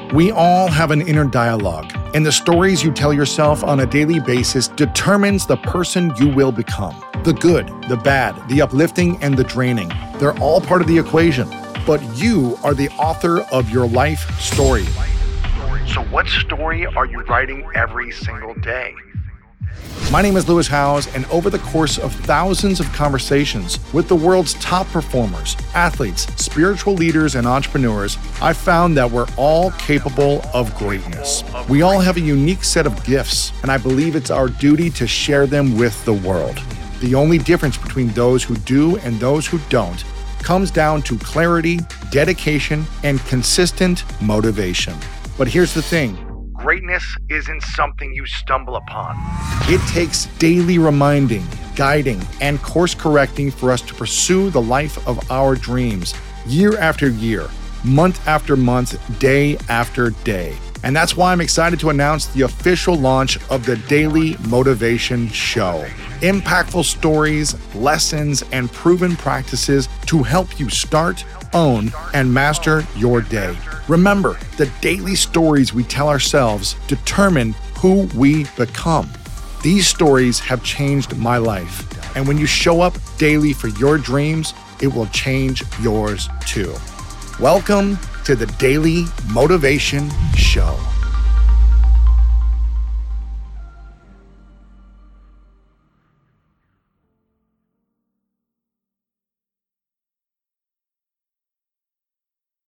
We all have an inner dialogue, and the stories you tell yourself on a daily basis determines the person you will become. The good, the bad, the uplifting, and the draining. They're all part of the equation, but you are the author of your life story. So what story are you writing every single day? My name is Lewis Howes, and over the course of thousands of conversations with the world's top performers, athletes, spiritual leaders, and entrepreneurs, I found that we're all capable of greatness. We all have a unique set of gifts, and I believe it's our duty to share them with the world. The only difference between those who do and those who don't comes down to clarity, dedication, and consistent motivation. But here's the thing. Greatness isn't something you stumble upon. It takes daily reminding, guiding, and course correcting for us to pursue the life of our dreams, year after year, month after month, day after day. And that's why I'm excited to announce the official launch of the Daily Motivation Show. Impactful stories, lessons, and proven practices to help you start, own, and master your day. Remember, the daily stories we tell ourselves determine who we become. These stories have changed my life. And when you show up daily for your dreams, it will change yours too. Welcome to the Daily Motivation Show.